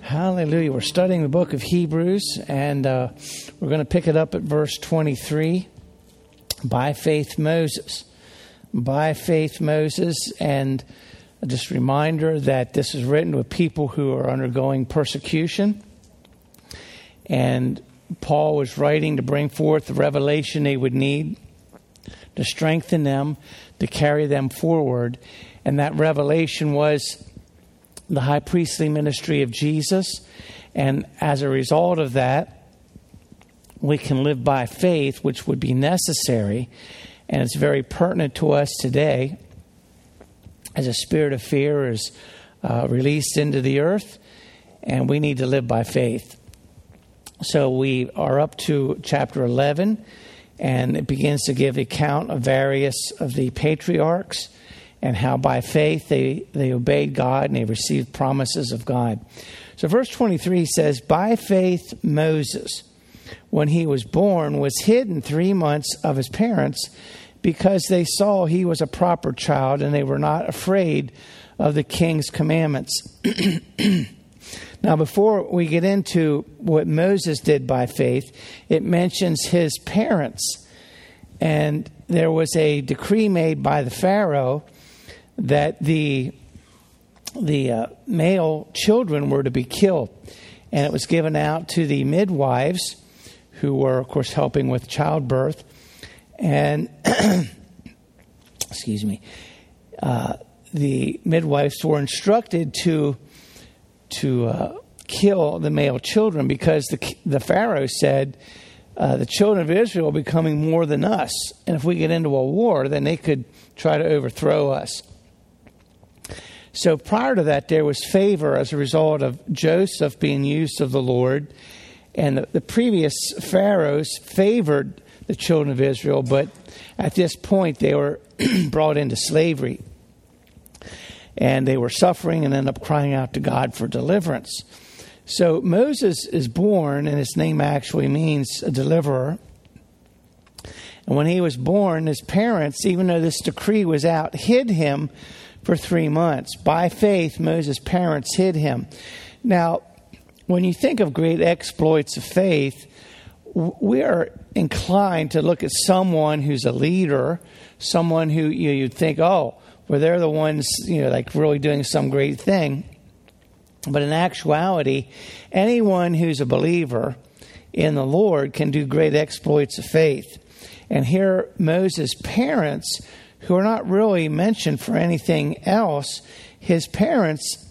Hallelujah. We're studying the book of Hebrews, and we're going to pick it up at verse 23. By faith, Moses. By faith, Moses. And just a reminder that this is written to people who are undergoing persecution. And Paul was writing to bring forth the revelation they would need to strengthen them, to carry them forward. And that revelation was the high priestly ministry of Jesus. And as a result of that, we can live by faith, which would be necessary. And it's very pertinent to us today as a spirit of fear is released into the earth, and we need to live by faith. So we are up to chapter 11, and it begins to give account of various of the patriarchs and how by faith they obeyed God and they received promises of God. So verse 23 says, by faith Moses, when he was born, was hidden 3 months of his parents because they saw he was a proper child and they were not afraid of the king's commandments. Now, before we get into what Moses did by faith, it mentions his parents. And there was a decree made by the Pharaoh that the male children were to be killed. And it was given out to the midwives who were, of course, helping with childbirth. And, excuse me, the midwives were instructed to kill the male children because the Pharaoh said, the children of Israel are becoming more than us. And if we get into a war, then they could try to overthrow us. So prior to that, there was favor as a result of Joseph being used of the Lord. And the previous pharaohs favored the children of Israel, but at this point they were brought into slavery. And they were suffering and ended up crying out to God for deliverance. So Moses is born, and his name actually means a deliverer. And when he was born, his parents, even though this decree was out, hid him for 3 months. By faith, Moses' parents hid him. Now, when you think of great exploits of faith, we are inclined to look at someone who's a leader, someone who you'd think, oh, well, they're the ones, like really doing some great thing. But in actuality, anyone who's a believer in the Lord can do great exploits of faith. And here, Moses' parents, who are not really mentioned for anything else, his parents,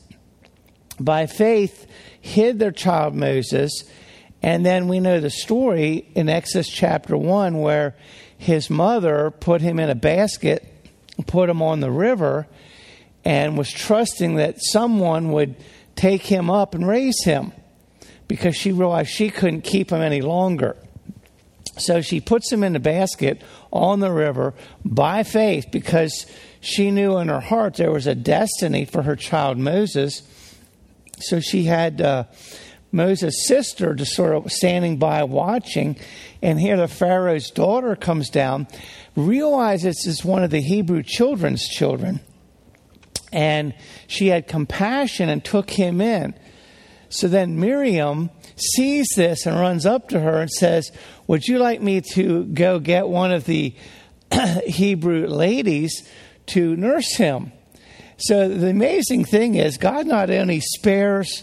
by faith, hid their child Moses. And then we know the story in Exodus chapter 1 where his mother put him in a basket, put him on the river, and was trusting that someone would take him up and raise him because she realized she couldn't keep him any longer. So she puts him in the basket on the river by faith because she knew in her heart there was a destiny for her child Moses. So she had Moses' sister just sort of standing by watching. And here the Pharaoh's daughter comes down, realizes it's one of the Hebrew children's children. And she had compassion and took him in. So then Miriam sees this and runs up to her and says, would you like me to go get one of the Hebrew ladies to nurse him? So the amazing thing is God not only spares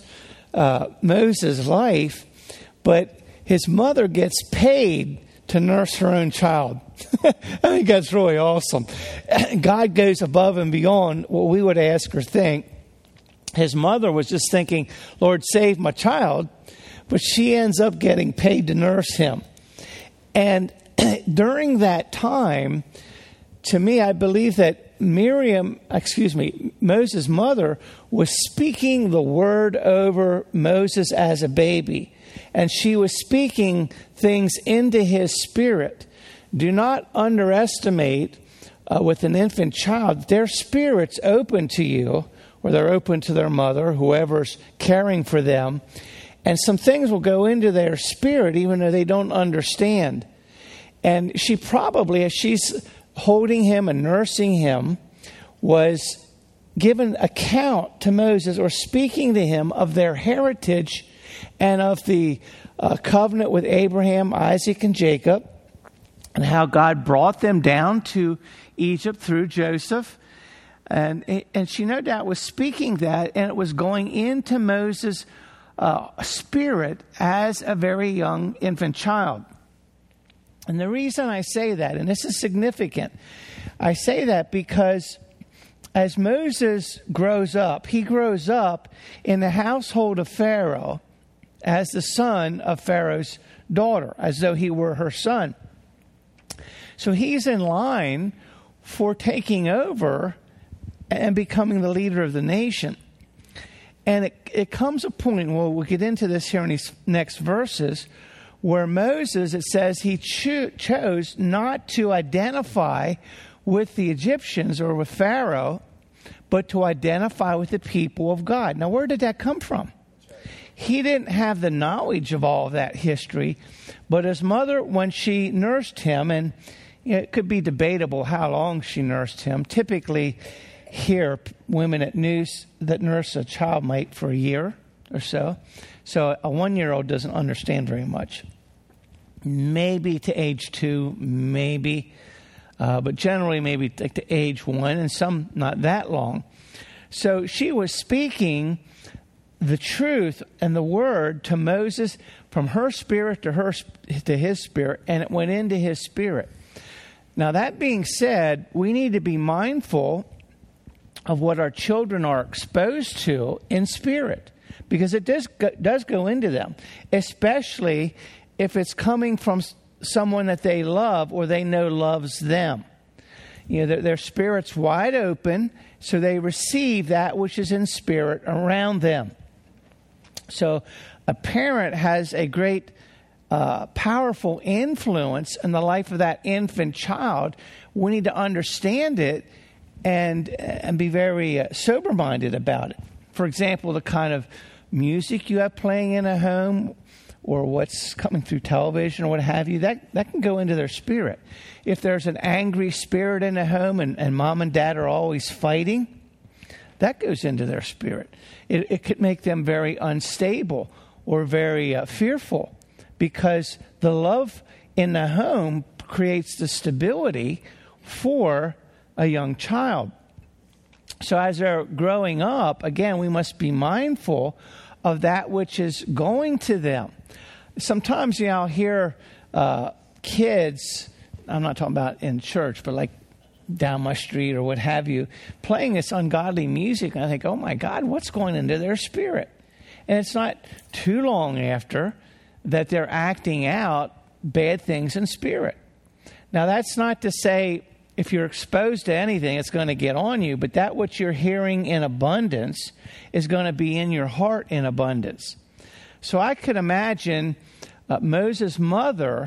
Moses' life, but his mother gets paid to nurse her own child. I think that's really awesome. God goes above and beyond what we would ask or think. His mother was just thinking, Lord, save my child. But she ends up getting paid to nurse him. And during that time, to me, I believe that Moses' mother was speaking the word over Moses as a baby. And she was speaking things into his spirit. Do not underestimate with an infant child, their spirit's open to you, or they're open to their mother, whoever's caring for them. And some things will go into their spirit even though they don't understand. And she probably, as she's holding him and nursing him, was given account to Moses, or speaking to him of their heritage and of the covenant with Abraham, Isaac, and Jacob, and how God brought them down to Egypt through Joseph. And she no doubt was speaking that, and it was going into Moses' spirit as a very young infant child. And the reason I say that, and this is significant, I say that because as Moses grows up, he grows up in the household of Pharaoh as the son of Pharaoh's daughter, as though he were her son. So he's in line for taking over and becoming the leader of the nation. And it comes a point, well, we'll get into this here in these next verses, where Moses, it says he chose not to identify with the Egyptians or with Pharaoh, but to identify with the people of God. Now, where did that come from? He didn't have the knowledge of all of that history, but his mother, when she nursed him, and it could be debatable how long she nursed him. Typically, here, women that nurse a child might for a year or so. So a 1-year-old doesn't understand very much. Maybe to age 2, maybe. But generally maybe like to age 1, and some not that long. So she was speaking the truth and the word to Moses from her spirit to his spirit, and it went into his spirit. Now, that being said, we need to be mindful of what our children are exposed to in spirit, because it does go into them, especially if it's coming from someone that they love or they know loves them. You know, their spirit's wide open, so they receive that which is in spirit around them. So a parent has a great powerful influence in the life of that infant child. We need to understand it and be very sober-minded about it. For example, the kind of music you have playing in a home, or what's coming through television or what have you, that can go into their spirit. If there's an angry spirit in the home and mom and dad are always fighting, that goes into their spirit. It could make them very unstable or very fearful, because the love in the home creates the stability for a young child. So as they're growing up, again, we must be mindful of that which is going to them. Sometimes, I'll hear kids, I'm not talking about in church, but like down my street or what have you, playing this ungodly music, and I think, oh my God, what's going into their spirit? And it's not too long after that they're acting out bad things in spirit. Now, that's not to say if you're exposed to anything, it's going to get on you, but that what you're hearing in abundance is going to be in your heart in abundance. So I could imagine Moses' mother,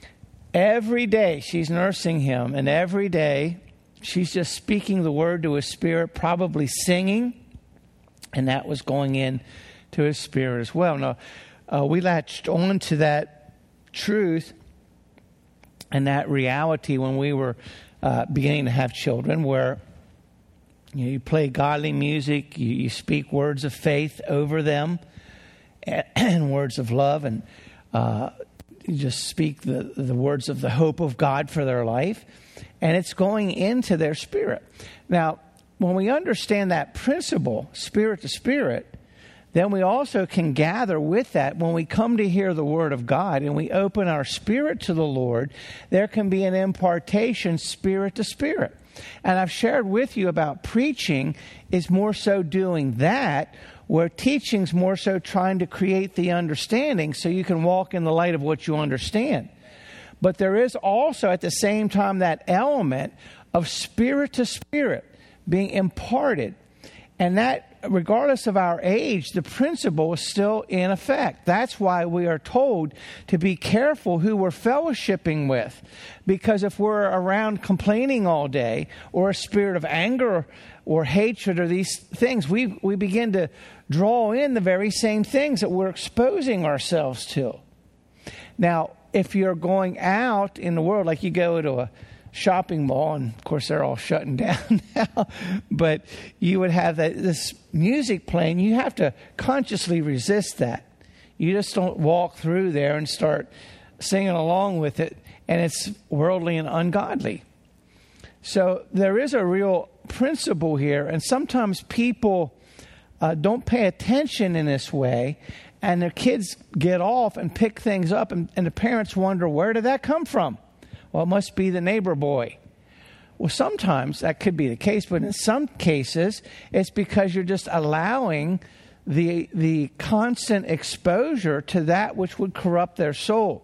every day she's nursing him, and every day she's just speaking the word to his spirit, probably singing, and that was going in to his spirit as well. Now, we latched on to that truth and that reality when we were beginning to have children, where you play godly music, you speak words of faith over them, and words of love, and you just speak the words of the hope of God for their life, and it's going into their spirit. Now, when we understand that principle, spirit to spirit, then we also can gather with that when we come to hear the word of God and we open our spirit to the Lord, there can be an impartation spirit to spirit. And I've shared with you about preaching is more so doing that, where teaching's more so trying to create the understanding so you can walk in the light of what you understand. But there is also at the same time that element of spirit to spirit being imparted. And that, regardless of our age, the principle is still in effect. That's why we are told to be careful who we're fellowshipping with. Because if we're around complaining all day, or a spirit of anger or hatred or these things, we begin to draw in the very same things that we're exposing ourselves to. Now, if you're going out in the world, like you go to shopping mall, and of course they're all shutting down now, but you would have this music playing. You have to consciously resist that. You just don't walk through there and start singing along with it, and it's worldly and ungodly. So there is a real principle here, and sometimes people don't pay attention in this way, and their kids get off and pick things up, and the parents wonder, where did that come from? Well, it must be the neighbor boy. Well, sometimes that could be the case, but in some cases, it's because you're just allowing the constant exposure to that which would corrupt their soul.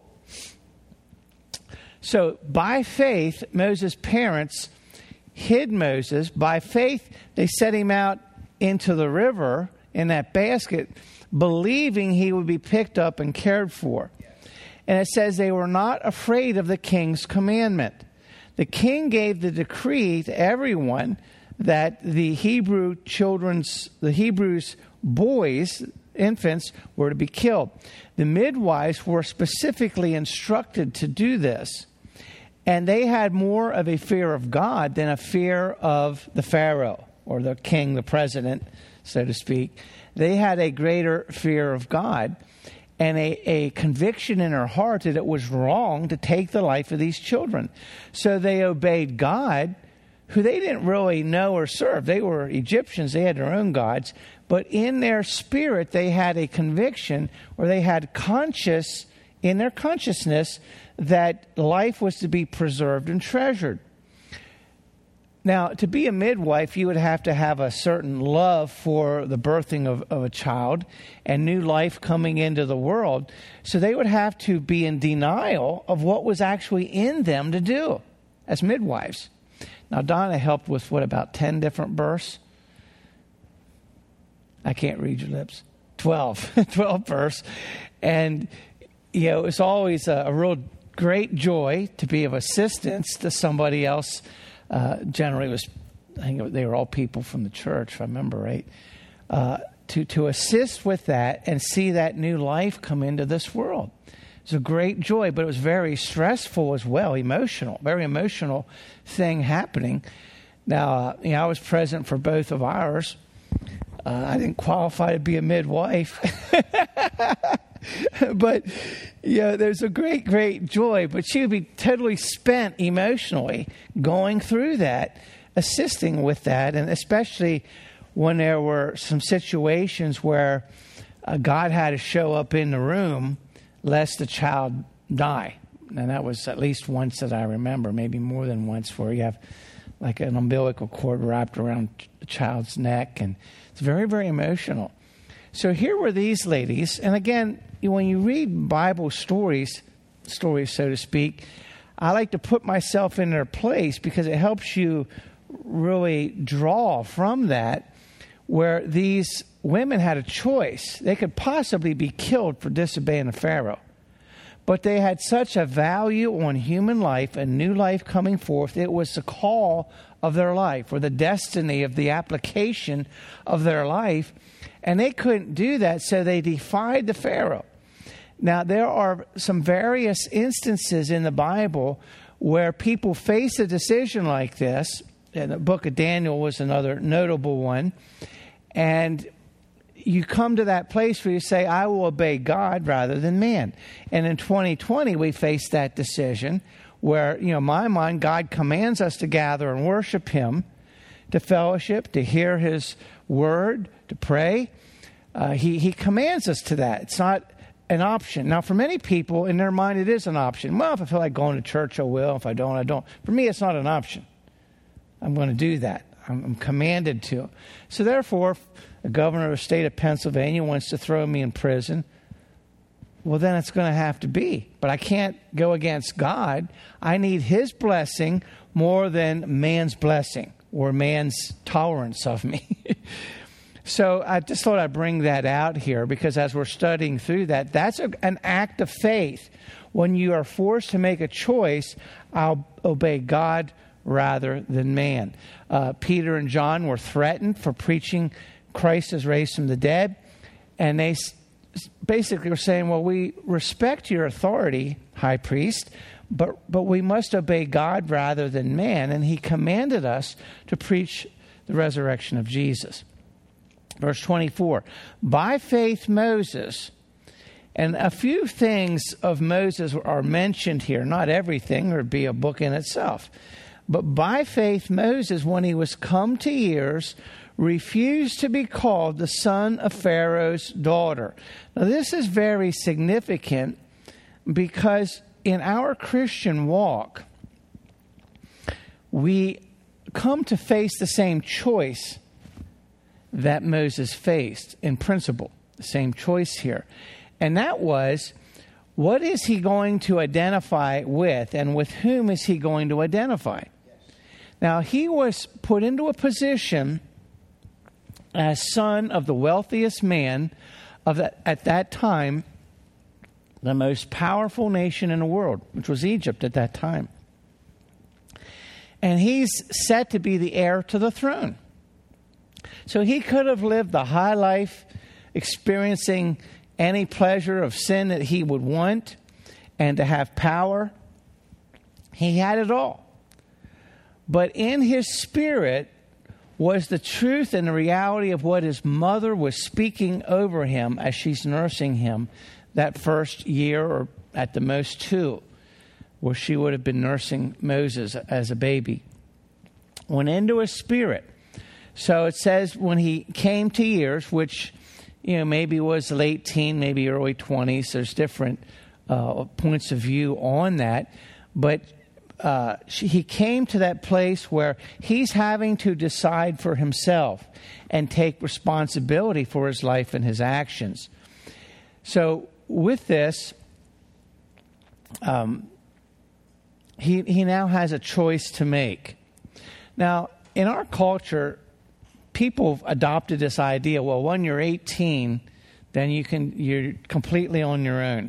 So, by faith, Moses' parents hid Moses. By faith, they set him out into the river in that basket, believing he would be picked up and cared for. And it says they were not afraid of the king's commandment. The king gave the decree to everyone that the Hebrews' boys, infants, were to be killed. The midwives were specifically instructed to do this. And they had more of a fear of God than a fear of the Pharaoh or the king, the president, so to speak. They had a greater fear of God and a conviction in their heart that it was wrong to take the life of these children. So they obeyed God, who they didn't really know or serve. They were Egyptians. They had their own gods. But in their spirit, they had a conviction, or they had in their consciousness, that life was to be preserved and treasured. Now, to be a midwife, you would have to have a certain love for the birthing of a child and new life coming into the world. So they would have to be in denial of what was actually in them to do as midwives. Now, Donna helped with, about 10 different births? I can't read your lips. 12. 12 births. And, it's always a real great joy to be of assistance to somebody else. Generally, I think they were all people from the church, if I remember right, to assist with that and see that new life come into this world. It's a great joy, but it was very stressful as well, very emotional thing happening. Now, I was present for both of ours. I didn't qualify to be a midwife. But, there's a great, great joy. But she would be totally spent emotionally going through that, assisting with that, and especially when there were some situations where God had to show up in the room lest the child die. And that was at least once that I remember, maybe more than once, where you have like an umbilical cord wrapped around the child's neck. And it's very, very emotional. So here were these ladies. And again, when you read Bible stories, so to speak, I like to put myself in their place because it helps you really draw from that, where these women had a choice. They could possibly be killed for disobeying the Pharaoh. But they had such a value on human life and new life coming forth. It was the call of their life, or the destiny of the application of their life. And they couldn't do that, so they defied the Pharaoh. Now, there are some various instances in the Bible where people face a decision like this. And the book of Daniel was another notable one. And you come to that place where you say, I will obey God rather than man. And in 2020, we face that decision where, in my mind, God commands us to gather and worship Him, to fellowship, to hear His word, to pray. He commands us to that. It's not an option. Now, for many people, in their mind, it is an option. Well, if I feel like going to church, I will. If I don't, I don't. For me, it's not an option. I'm going to do that. I'm commanded to. So therefore, if the governor of the state of Pennsylvania wants to throw me in prison, well, then it's going to have to be. But I can't go against God. I need His blessing more than man's blessing or man's tolerance of me. So I just thought I'd bring that out here because as we're studying through that, that's an act of faith. When you are forced to make a choice, I'll obey God rather than man. Peter and John were threatened for preaching Christ is raised from the dead. And they basically were saying, well, we respect your authority, high priest, but we must obey God rather than man, and he commanded us to preach the resurrection of Jesus. Verse 24, by faith Moses, and a few things of Moses are mentioned here, not everything, or it'd be a book in itself. But by faith Moses, when he was come to years, refused to be called the son of Pharaoh's daughter. Now this is very significant because in our Christian walk, we come to face the same choice that Moses faced in principle, the same choice here. And that was, what is he going to identify with, and with whom is he going to identify? Yes. Now, he was put into a position as son of the wealthiest man of at that time, the most powerful nation in the world, which was Egypt at that time. And he's set to be the heir to the throne. So he could have lived the high life, experiencing any pleasure of sin that he would want, and to have power. He had it all. But in his spirit was the truth and the reality of what his mother was speaking over him as she's nursing him that first year, or at the most 2, where she would have been nursing Moses as a baby. Went into his spirit. So it says when he came to years, which maybe was late teen, maybe early 20s. There's different points of view on that. But he came to that place where he's having to decide for himself and take responsibility for his life and his actions. So with this, he now has a choice to make. Now, in our culture, people have adopted this idea, well, when you're 18, then you're completely on your own.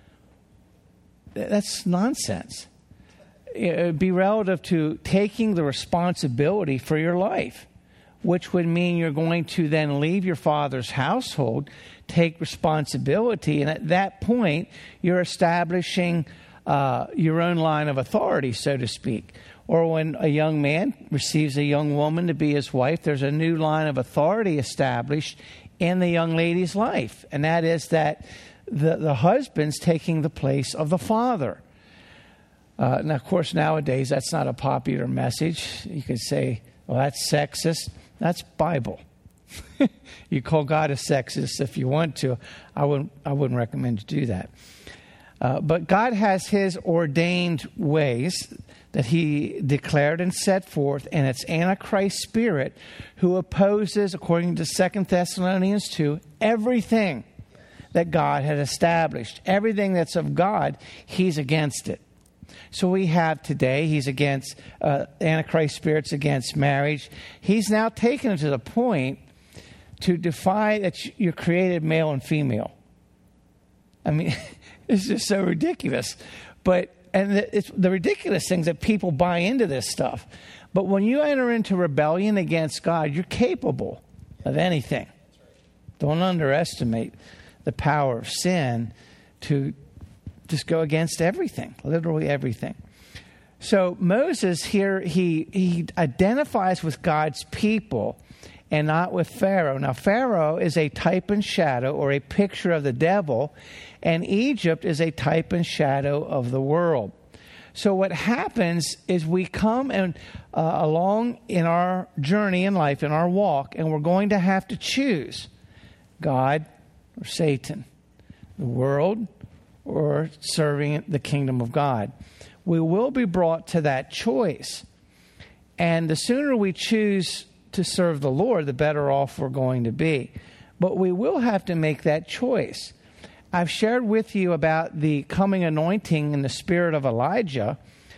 That's nonsense. It would be relative to taking the responsibility for your life, which would mean you're going to then leave your father's household, take responsibility, and at that point, you're establishing your own line of authority, so to speak. Or when a young man receives a young woman to be his wife, there's a new line of authority established in the young lady's life. And that is that the husband's taking the place of the father. Now, of course, nowadays, that's not a popular message. You could say, well, that's sexist. That's Bible. You call God a sexist if you want to. I wouldn't recommend you do that. But God has his ordained ways that he declared and set forth, and it's Antichrist spirit who opposes, according to 2 Thessalonians 2, everything that God had established. Everything that's of God, he's against it. So we have today, he's against, Antichrist spirit's against marriage. He's now taken it to the point to defy that you're created male and female. I mean, it's just so ridiculous. And it's the ridiculous things that people buy into this stuff. But when you enter into rebellion against God, you're capable of anything. Don't underestimate the power of sin to just go against everything, literally everything. So Moses here, he identifies with God's people and not with Pharaoh. Now, Pharaoh is a type and shadow, or a picture of the devil, and Egypt is a type and shadow of the world. So what happens is we come along in our journey in life, in our walk, and we're going to have to choose God or Satan, the world or serving the kingdom of God. We will be brought to that choice. And the sooner we choose to serve the Lord, the better off we're going to be. But we will have to make that choice. I've shared with you about the coming anointing in the spirit of Elijah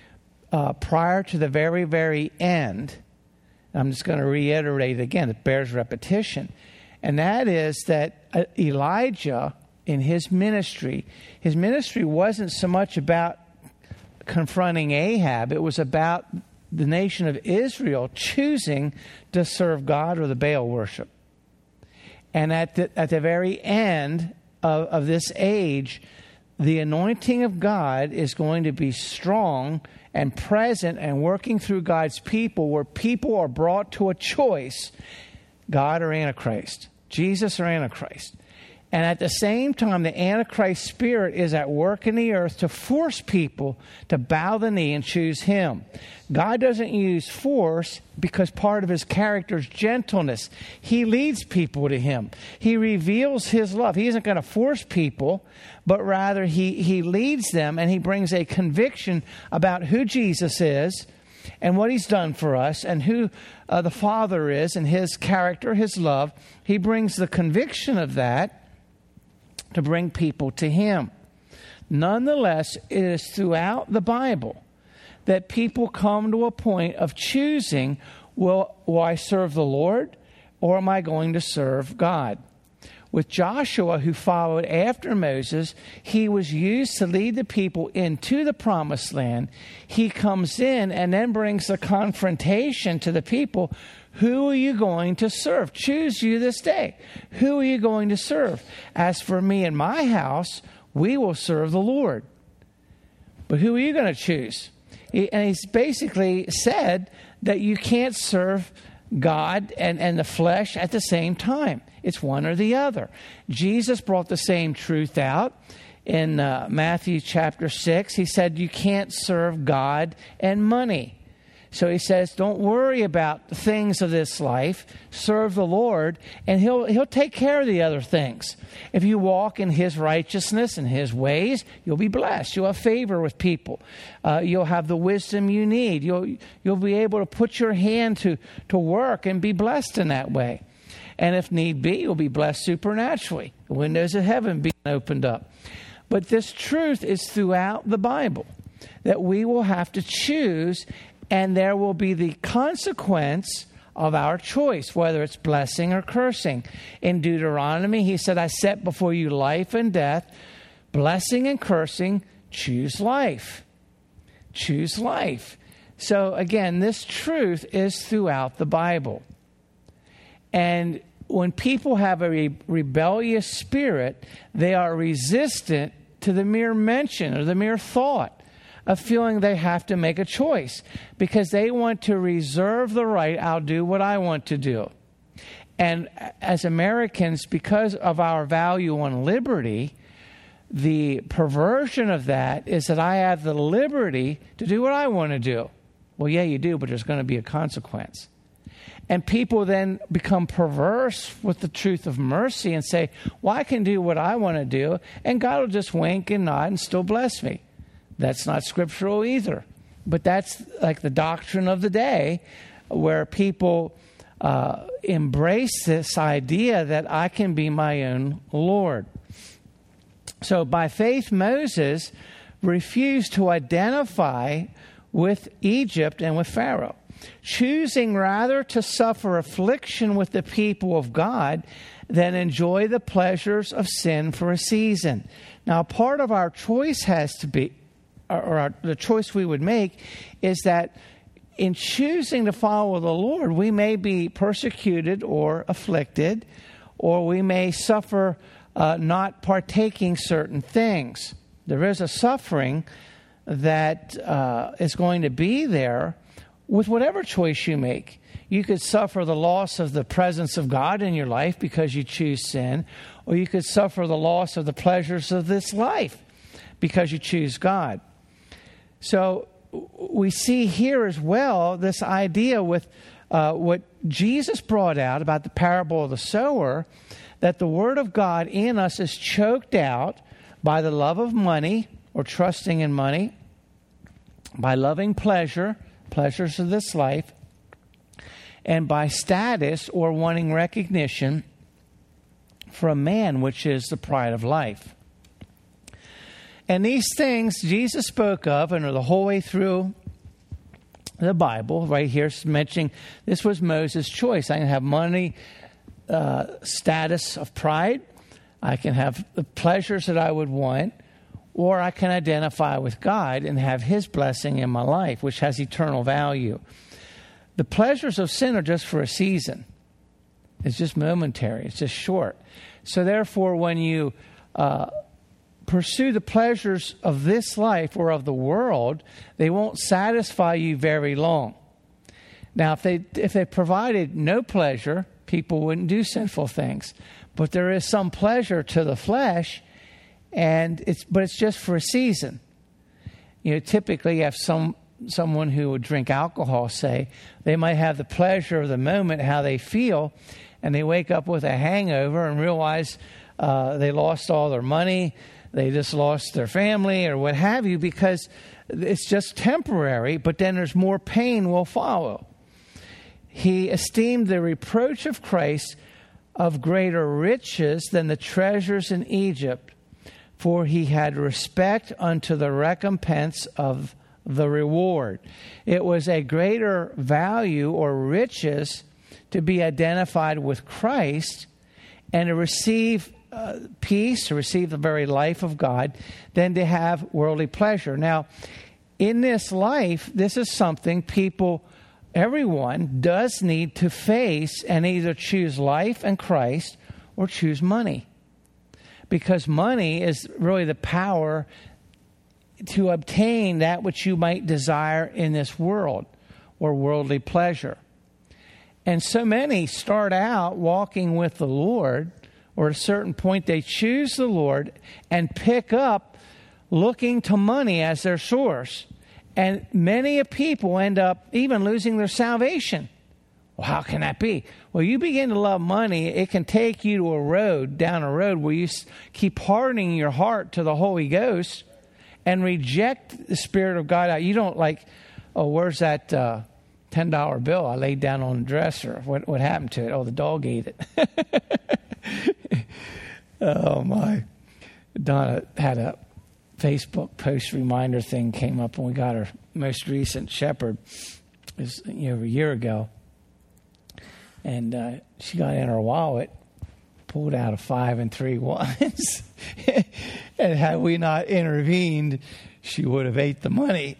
prior to the very, very end. I'm just going to reiterate it again. It bears repetition. And that is that Elijah, in his ministry wasn't so much about confronting Ahab. It was about the nation of Israel choosing to serve God or the Baal worship. And at the very end of this age, the anointing of God is going to be strong and present and working through God's people, where people are brought to a choice, God or Antichrist, Jesus or Antichrist. And at the same time, the Antichrist spirit is at work in the earth to force people to bow the knee and choose him. God doesn't use force because part of his character is gentleness. He leads people to him. He reveals his love. He isn't going to force people, but rather he leads them, and he brings a conviction about who Jesus is and what he's done for us and who the Father is and his character, his love. He brings the conviction of that to bring people to him. Nonetheless, it is throughout the Bible that people come to a point of choosing, will I serve the Lord or am I going to serve God? With Joshua, who followed after Moses, he was used to lead the people into the promised land. He comes in and then brings the confrontation to the people. Who are you going to serve? Choose you this day. Who are you going to serve? As for me and my house, we will serve the Lord. But who are you going to choose? And he's basically said that you can't serve God and the flesh at the same time. It's one or the other. Jesus brought the same truth out in Matthew chapter 6. He said you can't serve God and money. So he says, don't worry about the things of this life. Serve the Lord, and he'll take care of the other things. If you walk in his righteousness and his ways, you'll be blessed. You'll have favor with people. You'll have the wisdom you need. You'll be able to put your hand to work and be blessed in that way. And if need be, you'll be blessed supernaturally. The windows of heaven being opened up. But this truth is throughout the Bible, that we will have to choose, and there will be the consequence of our choice, whether it's blessing or cursing. In Deuteronomy, he said, I set before you life and death, blessing and cursing. Choose life. Choose life. So again, this truth is throughout the Bible. And when people have a rebellious spirit, they are resistant to the mere mention or the mere thought of feeling they have to make a choice, because they want to reserve the right, I'll do what I want to do. And as Americans, because of our value on liberty, the perversion of that is that I have the liberty to do what I want to do. Well, yeah, you do, but there's going to be a consequence. And people then become perverse with the truth of mercy and say, well, I can do what I want to do, and God will just wink and nod and still bless me. That's not scriptural either. But that's like the doctrine of the day, where people embrace this idea that I can be my own Lord. So by faith, Moses refused to identify with Egypt and with Pharaoh, choosing rather to suffer affliction with the people of God than enjoy the pleasures of sin for a season. Now, part of our choice has to be, the choice we would make, is that in choosing to follow the Lord, we may be persecuted or afflicted, or we may suffer not partaking certain things. There is a suffering that is going to be there with whatever choice you make. You could suffer the loss of the presence of God in your life because you choose sin, or you could suffer the loss of the pleasures of this life because you choose God. So we see here as well this idea with what Jesus brought out about the parable of the sower, that the word of God in us is choked out by the love of money or trusting in money, by loving pleasures of this life, and by status or wanting recognition from man, which is the pride of life. And these things Jesus spoke of, and are the whole way through the Bible, right here mentioning this was Moses' choice. I can have money, status of pride. I can have the pleasures that I would want, or I can identify with God and have his blessing in my life, which has eternal value. The pleasures of sin are just for a season. It's just momentary. It's just short. So therefore, when you pursue the pleasures of this life or of the world, they won't satisfy you very long. Now, if they provided no pleasure, people wouldn't do sinful things. But there is some pleasure to the flesh, but it's just for a season. Typically you have someone who would drink alcohol, say, they might have the pleasure of the moment, how they feel, and they wake up with a hangover and realize they lost all their money, they just lost their family or what have you, because it's just temporary, but then there's more pain will follow. He esteemed the reproach of Christ of greater riches than the treasures in Egypt, for he had respect unto the recompense of the reward. It was a greater value or riches to be identified with Christ and to receive peace, to receive the very life of God, than to have worldly pleasure. Now, in this life, this is something everyone does need to face and either choose life and Christ or choose money. Because money is really the power to obtain that which you might desire in this world, or worldly pleasure. And so many start out walking with the Lord, or at a certain point they choose the Lord and pick up looking to money as their source. And many people end up even losing their salvation. Well, how can that be? Well, you begin to love money, it can take you to down a road where you keep hardening your heart to the Holy Ghost and reject the Spirit of God out. You don't where's that $10 bill I laid down on the dresser? What happened to it? Oh, the dog ate it. Oh, my. Donna had a Facebook post reminder thing came up when we got our most recent shepherd. It was a year ago. And she got in her wallet, pulled out a 5 and 3 ones. And had we not intervened, she would have ate the money.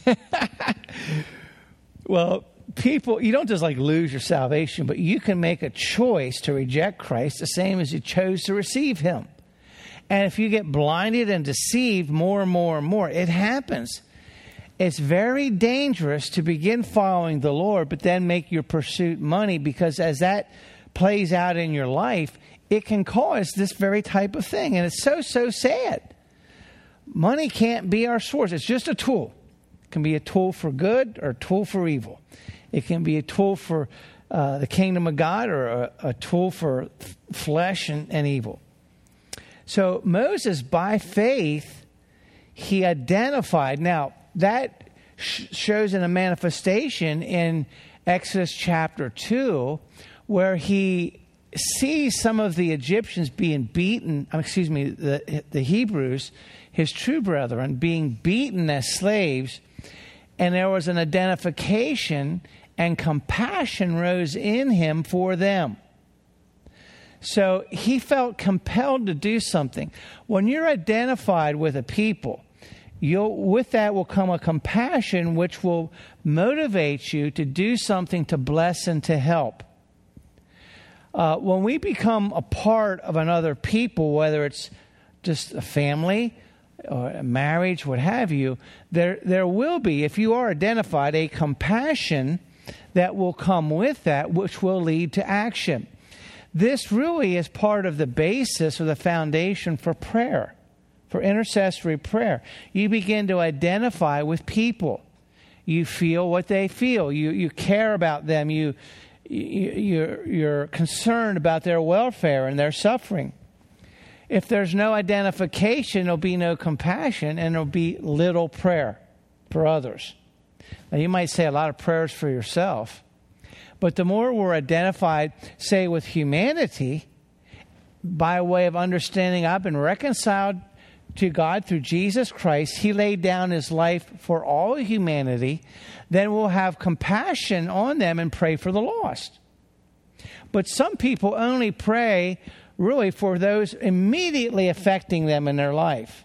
Well, people, you don't just lose your salvation, but you can make a choice to reject Christ the same as you chose to receive him. And if you get blinded and deceived more and more and more, it happens. It's very dangerous to begin following the Lord, but then make your pursuit money, because as that plays out in your life, it can cause this very type of thing. And it's so sad. Money can't be our source. It's just a tool. It can be a tool for good or a tool for evil. It can be a tool for the kingdom of God or a tool for flesh and evil. So Moses, by faith, he identified. Now, that shows in a manifestation in Exodus chapter 2, where he sees some of the Egyptians being beaten, the Hebrews, his true brethren, being beaten as slaves, and there was an identification and compassion rose in him for them. So he felt compelled to do something. When you're identified with a people, with that will come a compassion which will motivate you to do something to bless and to help. When we become a part of another people, whether it's just a family or a marriage, what have you, there will be, if you are identified, a compassion that will come with that, which will lead to action. This really is part of the basis or the foundation for prayer, for intercessory prayer. You begin to identify with people. You feel what they feel. You care about them. You're concerned about their welfare and their suffering. If there's no identification, there'll be no compassion, and there'll be little prayer for others. Now, you might say a lot of prayers for yourself, but the more we're identified, say, with humanity, by way of understanding I've been reconciled to God through Jesus Christ, he laid down his life for all humanity, then we'll have compassion on them and pray for the lost. But some people only pray really for those immediately affecting them in their life.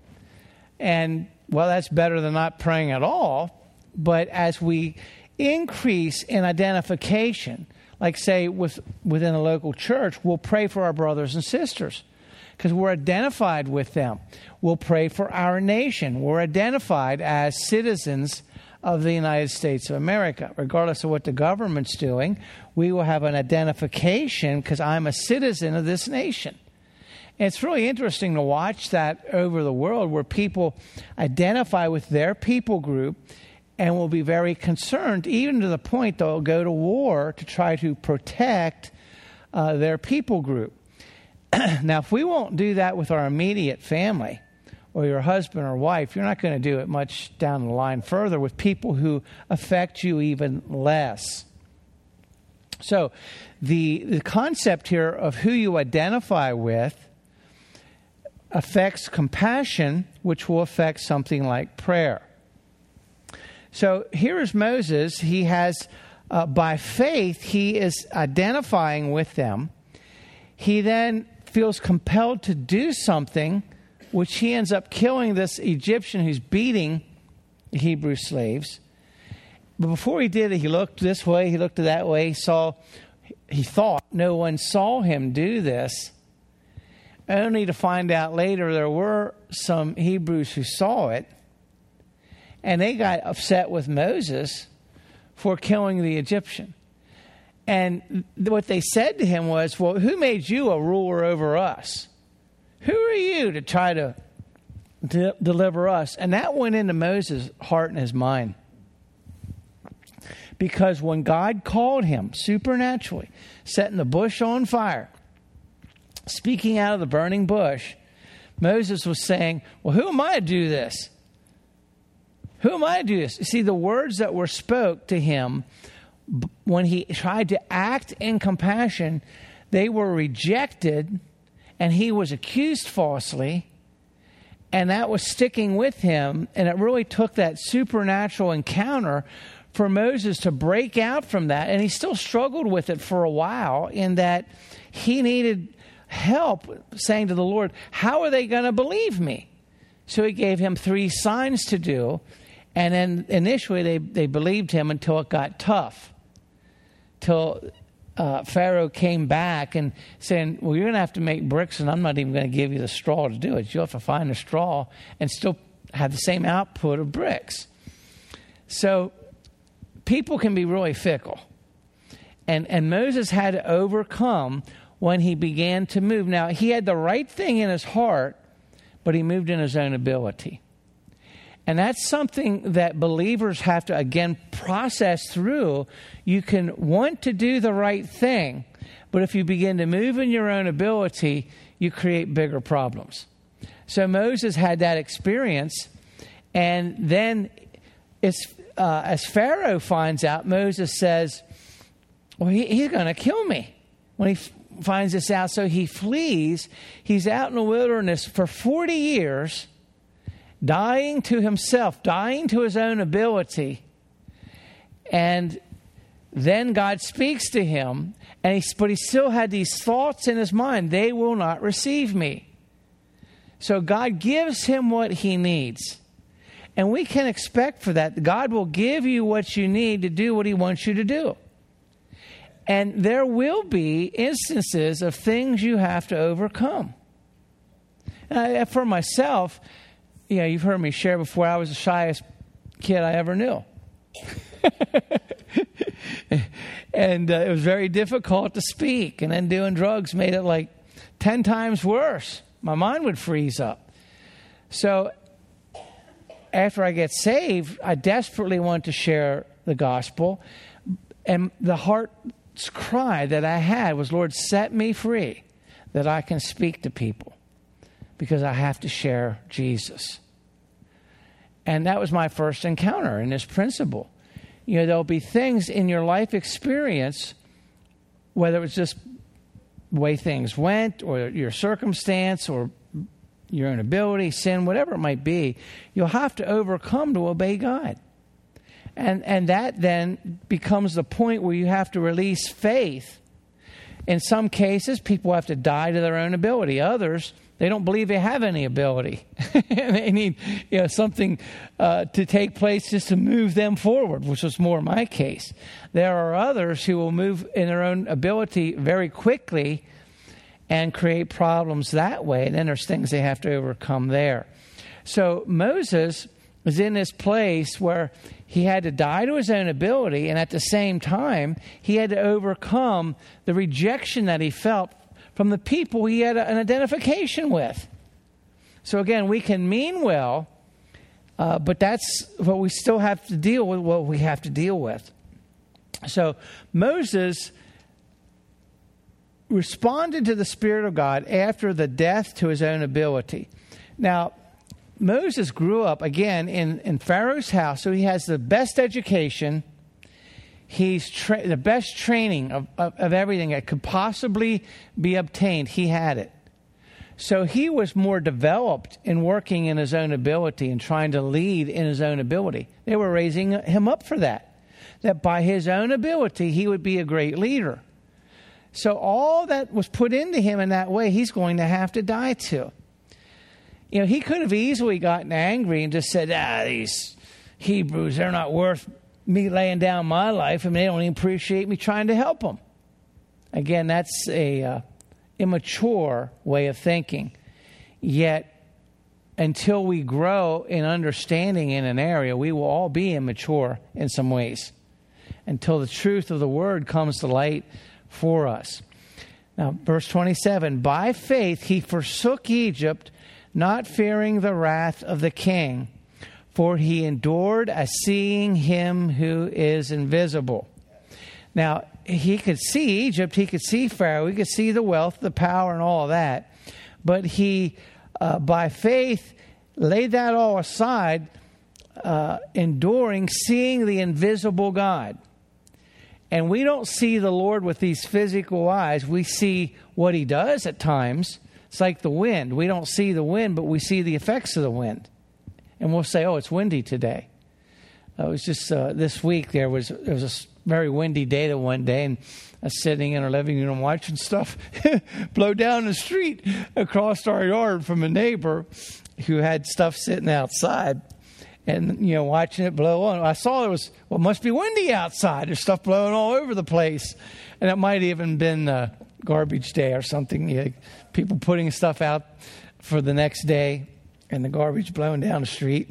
And, well, that's better than not praying at all. But as we increase in identification, like say within a local church, we'll pray for our brothers and sisters. because we're identified with them. We'll pray for our nation. We're identified as citizens of the United States of America. Regardless of what the government's doing, we will have an identification because I'm a citizen of this nation. And it's really interesting to watch that over the world where people identify with their people group and will be very concerned, even to the point they'll go to war to try to protect their people group. Now, if we won't do that with our immediate family or your husband or wife, you're not going to do it much down the line further with people who affect you even less. So the concept here of who you identify with affects compassion, which will affect something like prayer. So here is Moses. He has, by faith, he is identifying with them. He then feels compelled to do something, which he ends up killing this Egyptian who's beating the Hebrew slaves. But before he did it, he looked this way, he looked that way. He thought no one saw him do this, only to find out later there were some Hebrews who saw it, and they got upset with Moses for killing the Egyptian. And what they said to him was, well, who made you a ruler over us? Who are you to try to deliver us? And that went into Moses' heart and his mind. Because when God called him supernaturally, setting the bush on fire, speaking out of the burning bush, Moses was saying, well, who am I to do this? Who am I to do this? You see, the words that were spoke to him when he tried to act in compassion, they were rejected, and he was accused falsely, and that was sticking with him, and it really took that supernatural encounter for Moses to break out from that, and he still struggled with it for a while in that he needed help, saying to the Lord, how are they going to believe me? So he gave him 3 signs to do, and then initially they believed him until it got tough, till Pharaoh came back and saying, well, you're going to have to make bricks, and I'm not even going to give you the straw to do it. You'll have to find a straw and still have the same output of bricks. So people can be really fickle. And Moses had to overcome when he began to move. Now, he had the right thing in his heart, but he moved in his own ability. And that's something that believers have to, again, process through. You can want to do the right thing, but if you begin to move in your own ability, you create bigger problems. So Moses had that experience, and then as Pharaoh finds out, Moses says, well, he's going to kill me when he finds this out. So he flees. He's out in the wilderness for 40 years, dying to himself, dying to his own ability. And then God speaks to him, but he still had these thoughts in his mind. They will not receive me. So God gives him what he needs. And we can expect for that. God will give you what you need to do what he wants you to do. And there will be instances of things you have to overcome. For myself, you've heard me share before, I was the shyest kid I ever knew. And it was very difficult to speak. And then doing drugs made it like 10 times worse. My mind would freeze up. So after I get saved, I desperately want to share the gospel. And the heart's cry that I had was, Lord, set me free that I can speak to people because I have to share Jesus. And that was my first encounter in this principle. There'll be things in your life experience, whether it's just the way things went or your circumstance or your own ability, sin, whatever it might be, you'll have to overcome to obey God. And that then becomes the point where you have to release faith. In some cases, people have to die to their own ability. Others, they don't believe they have any ability. They need something to take place just to move them forward, which was more my case. There are others who will move in their own ability very quickly, and create problems that way. And then there's things they have to overcome there. So Moses was in this place where he had to die to his own ability, and at the same time, he had to overcome the rejection that he felt from the people he had an identification with. So again, we can mean well, but that's what we still have to deal with, what we have to deal with. So Moses responded to the Spirit of God after the death to his own ability. Now, Moses grew up, again, in Pharaoh's house, so he has the best education. He's the best training of everything that could possibly be obtained. He had it. So he was more developed in working in his own ability and trying to lead in his own ability. They were raising him up for that by his own ability, he would be a great leader. So all that was put into him in that way, he's going to have to die to. You know, he could have easily gotten angry and just said, these Hebrews, they're not worth me laying down my life. I mean, they don't even appreciate me trying to help them. Again, that's a immature way of thinking. Yet, until we grow in understanding in an area, we will all be immature in some ways. Until the truth of the word comes to light for us. Now, verse 27, by faith he forsook Egypt, not fearing the wrath of the king, for he endured as seeing him who is invisible. Now, he could see Egypt, he could see Pharaoh, he could see the wealth, the power, and all of that. But he, by faith, laid that all aside, enduring, seeing the invisible God. And we don't see the Lord with these physical eyes. We see what he does at times. It's like the wind. We don't see the wind, but we see the effects of the wind. And we'll say, oh, it's windy today. It was just this week there was a very windy day the one day, and I was sitting in our living room watching stuff blow down the street across our yard from a neighbor who had stuff sitting outside. And, watching it blow on. I saw it must be windy outside. There's stuff blowing all over the place. And it might even been garbage day or something. People putting stuff out for the next day and the garbage blowing down the street.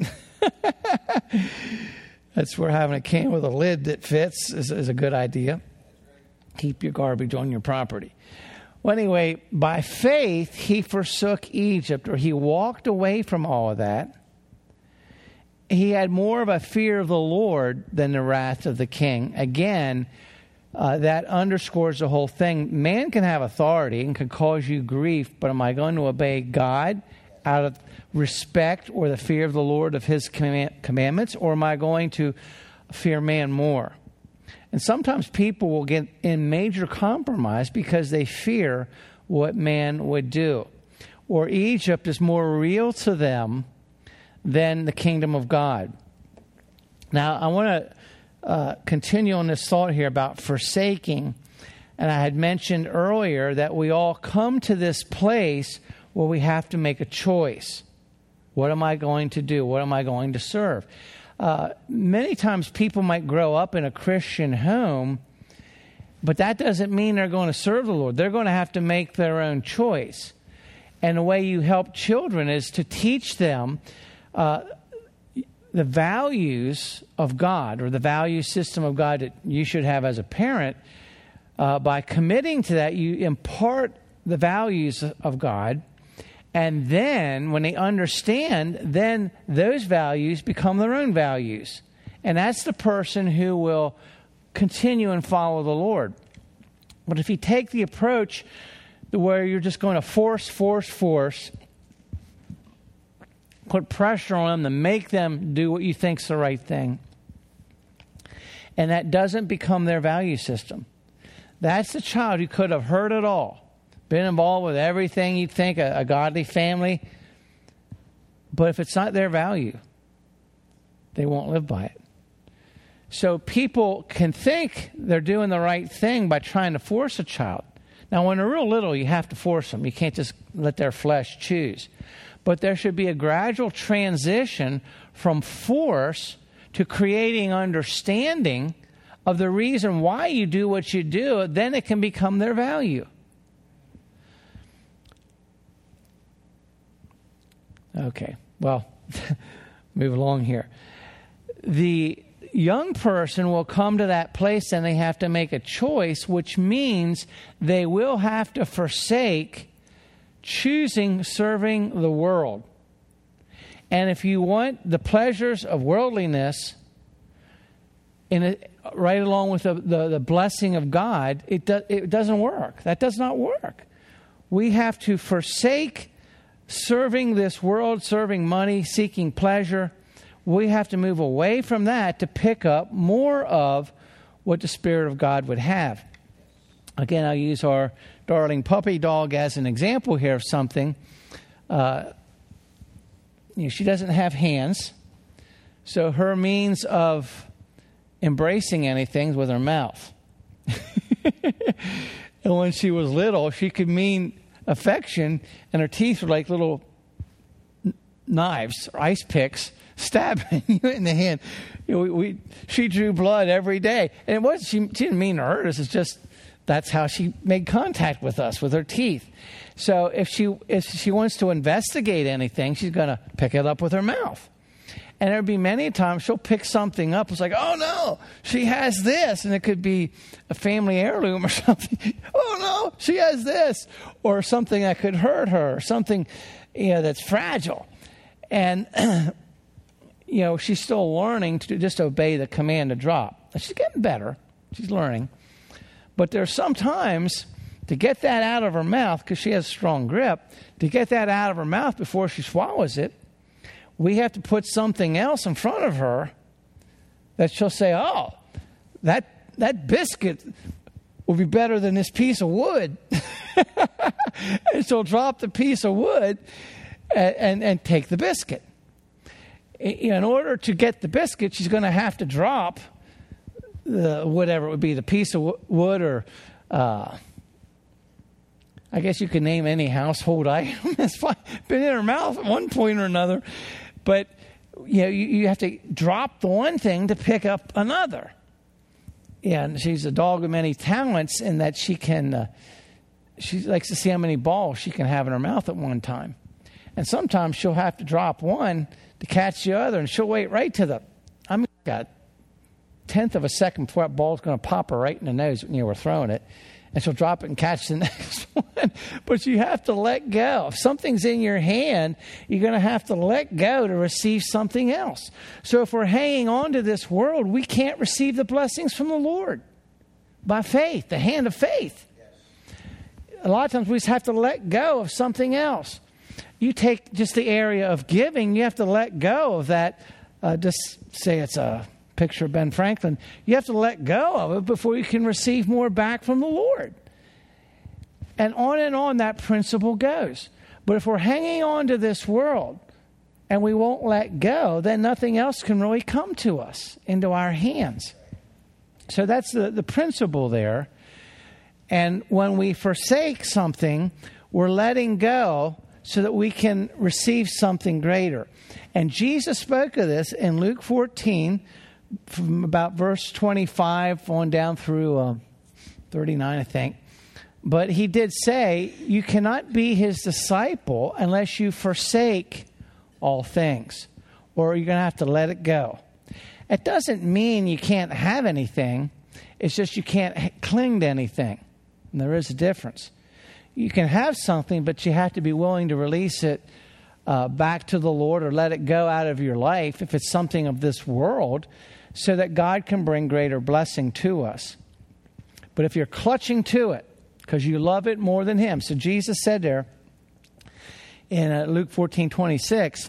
That's where having a can with a lid that fits is a good idea. Keep your garbage on your property. Well, anyway, by faith, he forsook Egypt, or he walked away from all of that. He had more of a fear of the Lord than the wrath of the king. Again, that underscores the whole thing. Man can have authority and can cause you grief, but am I going to obey God out of respect or the fear of the Lord of his commandments, or am I going to fear man more? And sometimes people will get in major compromise because they fear what man would do. Or Egypt is more real to them than the kingdom of God. Now, I want to continue on this thought here about forsaking. And I had mentioned earlier that we all come to this place where we have to make a choice. What am I going to do? What am I going to serve? Many times people might grow up in a Christian home, but that doesn't mean they're going to serve the Lord. They're going to have to make their own choice. And the way you help children is to teach them the values of God, or the value system of God that you should have as a parent. By committing to that, you impart the values of God. And then when they understand, then those values become their own values. And that's the person who will continue and follow the Lord. But if you take the approach where you're just going to force, put pressure on them to make them do what you think's the right thing, and that doesn't become their value system, that's the child who could have heard it all, been involved with everything you'd think, a godly family, but if it's not their value, they won't live by it. So people can think they're doing the right thing by trying to force a child. Now, when they're real little, you have to force them. You can't just let their flesh choose. But there should be a gradual transition from force to creating understanding of the reason why you do what you do. Then it can become their value. Okay, well, move along here. The young person will come to that place and they have to make a choice, which means they will have to forsake choosing serving the world. And if you want the pleasures of worldliness right along with the blessing of God, it doesn't work. That does not work. We have to forsake serving this world, serving money, seeking pleasure. We have to move away from that to pick up more of what the Spirit of God would have. Again, I'll use our darling puppy dog as an example here of something. She doesn't have hands, so her means of embracing anything is with her mouth. And when she was little, she could mean affection, and her teeth were like little knives or ice picks stabbing you in the hand. She drew blood every day, and it was she didn't mean to hurt us. It's just that's how she made contact with us, with her teeth. So if she wants to investigate anything, she's going to pick it up with her mouth. And there'll be many times she'll pick something up. It's like, oh no, she has this. And it could be a family heirloom or something. Oh no, she has this. Or something that could hurt her, or something that's fragile. And she's still learning to just obey the command to drop. She's getting better. She's learning. But there's sometimes to get that out of her mouth, because she has a strong grip, to get that out of her mouth before she swallows it, we have to put something else in front of her that she'll say, oh, that biscuit will be better than this piece of wood. And she'll drop the piece of wood and take the biscuit. In order to get the biscuit, she's going to have to drop whatever it would be, the piece of wood, or I guess you could name any household item. It's been in her mouth at one point or another. But you have to drop the one thing to pick up another. Yeah, and she's a dog of many talents in that she likes to see how many balls she can have in her mouth at one time. And sometimes she'll have to drop one to catch the other, and she'll wait right to a tenth of a second before that ball's going to pop her right in the nose when you were throwing it. And she'll drop it and catch the next one. But you have to let go. If something's in your hand, you're going to have to let go to receive something else. So if we're hanging on to this world, we can't receive the blessings from the Lord by faith, the hand of faith. Yes. A lot of times we just have to let go of something else. You take just the area of giving, you have to let go of that. Just say it's a picture of Ben Franklin. You have to let go of it before you can receive more back from the Lord. And on that principle goes. But if we're hanging on to this world and we won't let go, then nothing else can really come to us into our hands. So that's the principle there. And when we forsake something, we're letting go so that we can receive something greater. And Jesus spoke of this in Luke 14, from about verse 25 on down through 39, I think. But he did say, you cannot be his disciple unless you forsake all things, or you're going to have to let it go. It doesn't mean you can't have anything. It's just you can't cling to anything. And there is a difference. You can have something, but you have to be willing to release it back to the Lord, or let it go out of your life if it's something of this world, so that God can bring greater blessing to us. But if you're clutching to it because you love it more than him. So Jesus said there in Luke 14:26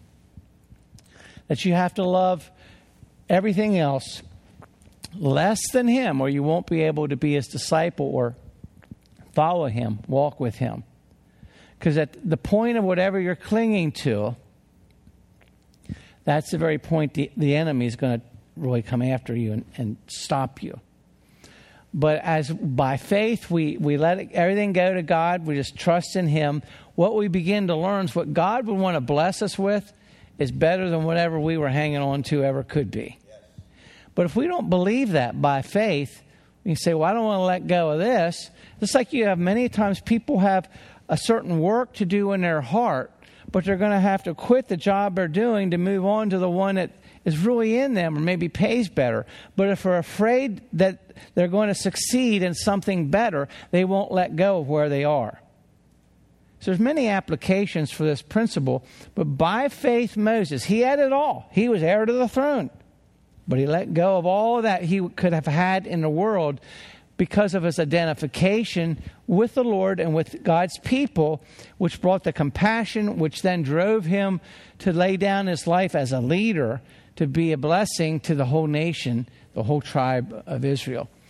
that you have to love everything else less than him, or you won't be able to be his disciple or follow him, walk with him. Because at the point of whatever you're clinging to, that's the very point the enemy is going to really come after you and stop you. But as by faith, we let everything go to God. We just trust in him. What we begin to learn is what God would want to bless us with is better than whatever we were hanging on to ever could be. Yes. But if we don't believe that by faith, we say, well, I don't want to let go of this. It's like you have many times people have a certain work to do in their heart, but they're going to have to quit the job they're doing to move on to the one that is really in them or maybe pays better. But if they're afraid that they're going to succeed in something better, they won't let go of where they are. So there's many applications for this principle, but by faith Moses, he had it all. He was heir to the throne, but he let go of all of that he could have had in the world because of his identification with the Lord and with God's people, which brought the compassion, which then drove him to lay down his life as a leader to be a blessing to the whole nation, the whole tribe of Israel.